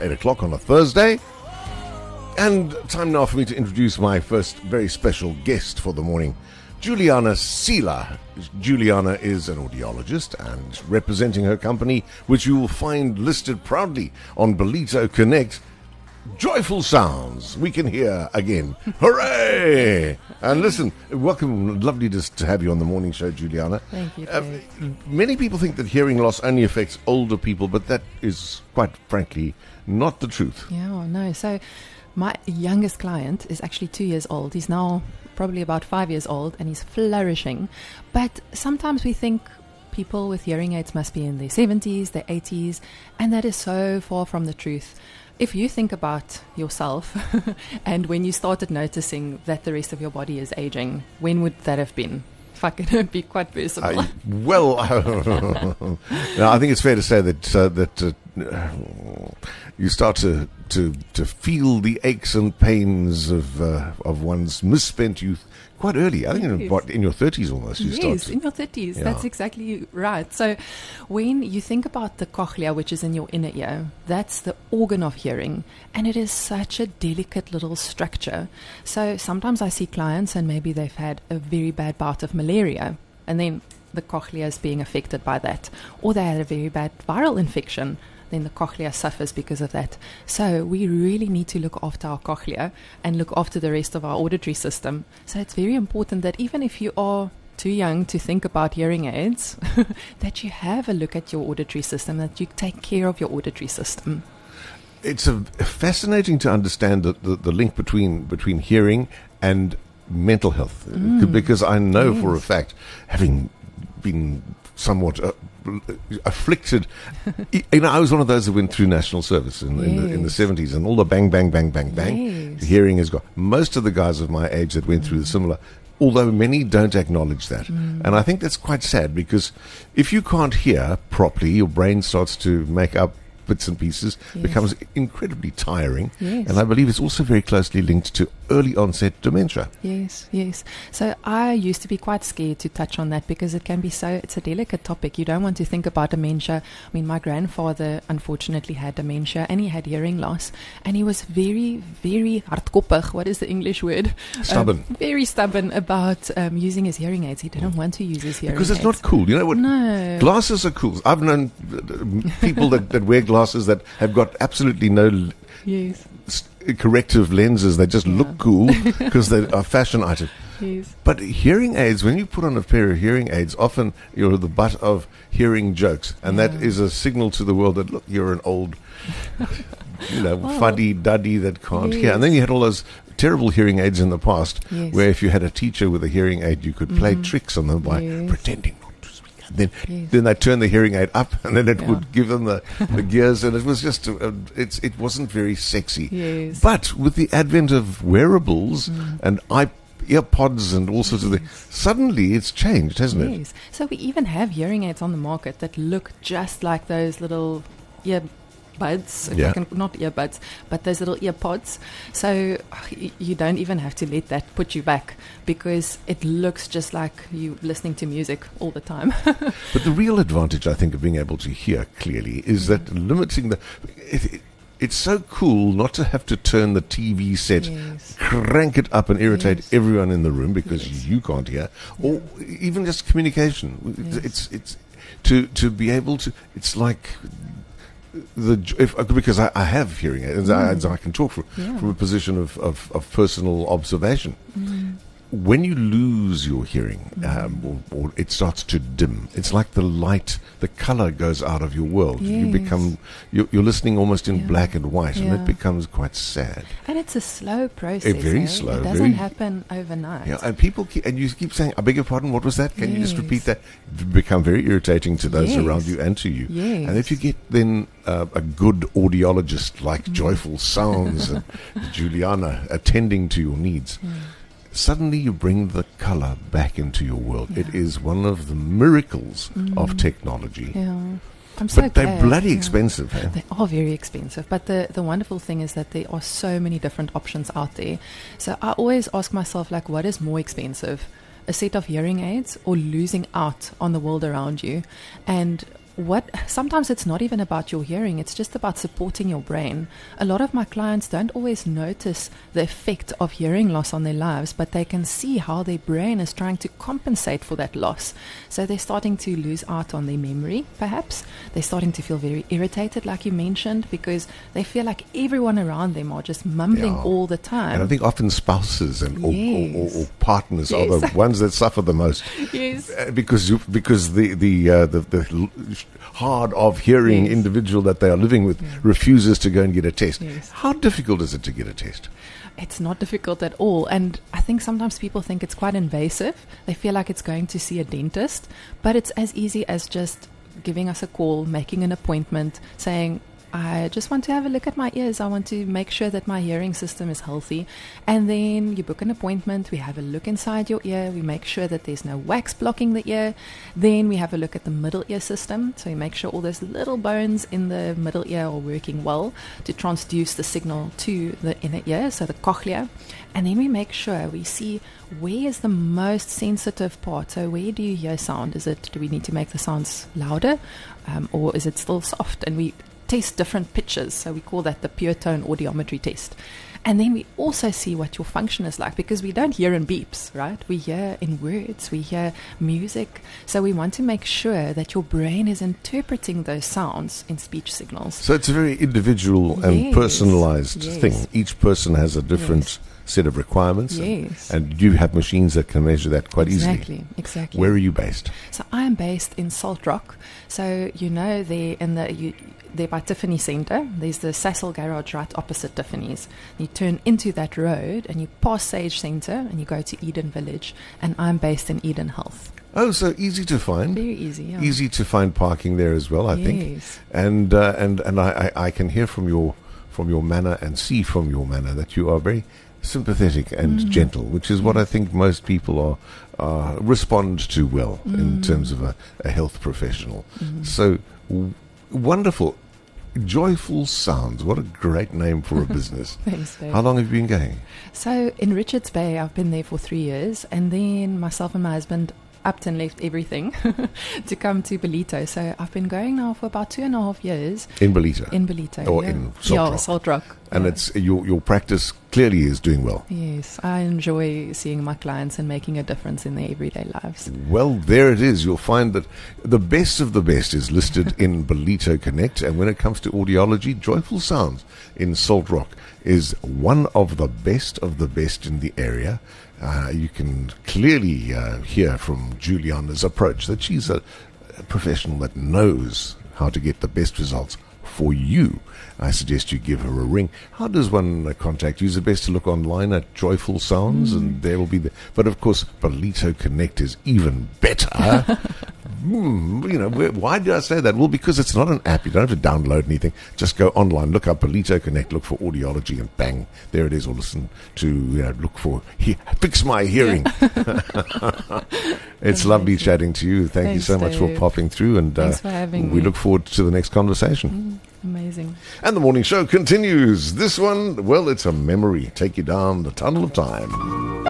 8 o'clock on a Thursday. And time now for me to introduce my first very special guest for the morning, Juliana Sila. Juliana is an audiologist and representing her company, which you will find listed proudly on Ballito Connect, Joyful Sounds. We can hear again. Hooray! And listen, welcome. Lovely to have you on the morning show, Juliana. Thank you, Dave. Many people think that hearing loss only affects older people, but that is quite frankly not the truth. Yeah, no. So my youngest client is actually 2 years old. He's now probably about 5 years old and he's flourishing. But sometimes we think people with hearing aids must be in their 70s, their 80s, and that is so far from the truth. If you think about yourself and when you started noticing that the rest of your body is aging, when would that have been? If I could be quite personal. Well, I think it's fair to say that you start to feel the aches and pains of one's misspent youth quite early. I think in your 30s almost. Yes, in your 30s. Yeah. That's exactly right. So when you think about the cochlea, which is in your inner ear, that's the organ of hearing. And it is such a delicate little structure. So sometimes I see clients and maybe they've had a very bad bout of malaria. And then the cochlea is being affected by that. Or they had a very bad viral infection. Then the cochlea suffers because of that. So we really need to look after our cochlea and look after the rest of our auditory system. So it's very important that even if you are too young to think about hearing aids, that you have a look at your auditory system, that you take care of your auditory system. It's fascinating to understand the link between hearing and mental health. Because I know for a fact, having been somewhat afflicted, I was one of those that went through national service in the 70s, and all the bang, bang, bang, bang, bang, hearing has got. Most of the guys of my age that went through the similar, although many don't acknowledge that. And I think that's quite sad, because if you can't hear properly, your brain starts to make up bits and pieces, becomes incredibly tiring. And I believe it's also very closely linked to early onset dementia. Yes. So I used to be quite scared to touch on that because it can be it's a delicate topic. You don't want to think about dementia. I mean, my grandfather unfortunately had dementia and he had hearing loss, and he was very, very hardkoppig. What is the English word? Stubborn. Very stubborn about using his hearing aids. He didn't want to use his hearing aids. Because it's not cool. You know what? No. Glasses are cool. I've known people that wear glasses that have got absolutely no corrective lenses. They just look cool because they are fashion items. But hearing aids, when you put on a pair of hearing aids, often you're the butt of hearing jokes, and that is a signal to the world that, look, you're an old fuddy-duddy that can't hear. And then you had all those terrible hearing aids in the past where if you had a teacher with a hearing aid, you could play tricks on them by pretending not to speak. Then they turn the hearing aid up, and then it would give them the gears, and it was just it wasn't very sexy. But with the advent of wearables and earpods and all sorts of things, suddenly it's changed, hasn't it? So we even have hearing aids on the market that look just like those little buds, not earbuds, but those little earpods. So you don't even have to let that put you back, because it looks just like you listening to music all the time. But the real advantage, I think, of being able to hear clearly is that limiting it's so cool not to have to turn the TV set, crank it up and irritate everyone in the room because you can't hear, or even just communication. It's to be able to. It's like because I have hearing aids, I can talk from a position of personal observation. When you lose your hearing, or it starts to dim, it's like the light, the color goes out of your world. You become, you're listening almost in black and white, and it becomes quite sad. And it's a slow process. Very slow. It doesn't happen overnight. Yeah, and and you keep saying, I beg your pardon, what was that? Can you just repeat that? It become very irritating to those around you and to you. And if you get then a good audiologist like Joyful Sounds and Juliana attending to your needs, suddenly you bring the color back into your world. It is one of the miracles of technology. But they're bloody expensive. Hey? They are very expensive. But the wonderful thing is that there are so many different options out there. So I always ask myself, like, what is more expensive? A set of hearing aids or losing out on the world around you? And sometimes it's not even about your hearing, it's just about supporting your brain. A lot of my clients don't always notice the effect of hearing loss on their lives, but they can see how their brain is trying to compensate for that loss. So they're starting to lose out on their memory, perhaps. They're starting to feel very irritated, like you mentioned, because they feel like everyone around them are just mumbling all the time. And I think often spouses and or partners are the ones that suffer the most. Yes. Because the hard of hearing individual that they are living with refuses to go and get a test. Yes. How difficult is it to get a test? It's not difficult at all. And I think sometimes people think it's quite invasive. They feel like it's going to see a dentist, but it's as easy as just giving us a call, making an appointment, saying, I just want to have a look at my ears. I want to make sure that my hearing system is healthy. And then you book an appointment. We have a look inside your ear. We make sure that there's no wax blocking the ear. Then we have a look at the middle ear system. So we make sure all those little bones in the middle ear are working well to transduce the signal to the inner ear, so the cochlea. And then we make sure we see where is the most sensitive part. So where do you hear sound? Do we need to make the sounds louder, or is it still soft? And we test different pitches, so we call that the pure tone audiometry test. And then we also see what your function is like, because we don't hear in beeps, right? We hear in words, we hear music. So we want to make sure that your brain is interpreting those sounds in speech signals. So it's a very individual and personalized thing. Each person has a different set of requirements. And you have machines that can measure that quite easily. Exactly. Where are you based? So I am based in Salt Rock. So there by Tiffany Centre, there's the Cecil Garage right opposite Tiffany's. You turn into that road and you pass Sage Centre and you go to Eden Village, and I'm based in Eden Health. Oh, so easy to find. Very easy, yeah. Easy to find parking there as well, I think. And I can hear from your manner and see from your manner that you are very sympathetic and gentle, which is what I think most people respond to well in terms of a health professional. So wonderful. Joyful Sounds. What a great name for a business. Thanks, Dave. How long have you been going? So in Richards Bay, I've been there for 3 years, and then myself and my husband upped and left everything to come to Ballito. So I've been going now for about 2.5 years. In Ballito? In Ballito. Or in Salt Rock? Salt Rock. And it's your practice clearly is doing well. Yes, I enjoy seeing my clients and making a difference in their everyday lives. Well, there it is. You'll find that the best of the best is listed in Ballito Connect. And when it comes to audiology, Joyful Sounds in Salt Rock is one of the best in the area. You can clearly hear from Juliana's approach that she's a professional that knows how to get the best results for you. I suggest you give her a ring. How does one contact you? Is it best to look online at Joyful Sounds, and there will be but of course Ballito Connect is even better. Why did I say that? Well, because it's not an app. You don't have to download anything. Just go online, look up Ballito Connect, look for audiology, and bang, there it is. Or listen to, look for Fix My Hearing. It's lovely chatting to you. Thanks you so much for popping through, and thanks for having me. We look forward to the next conversation. Amazing. And the morning show continues. This one, well, it's a memory. Take you down the tunnel of time.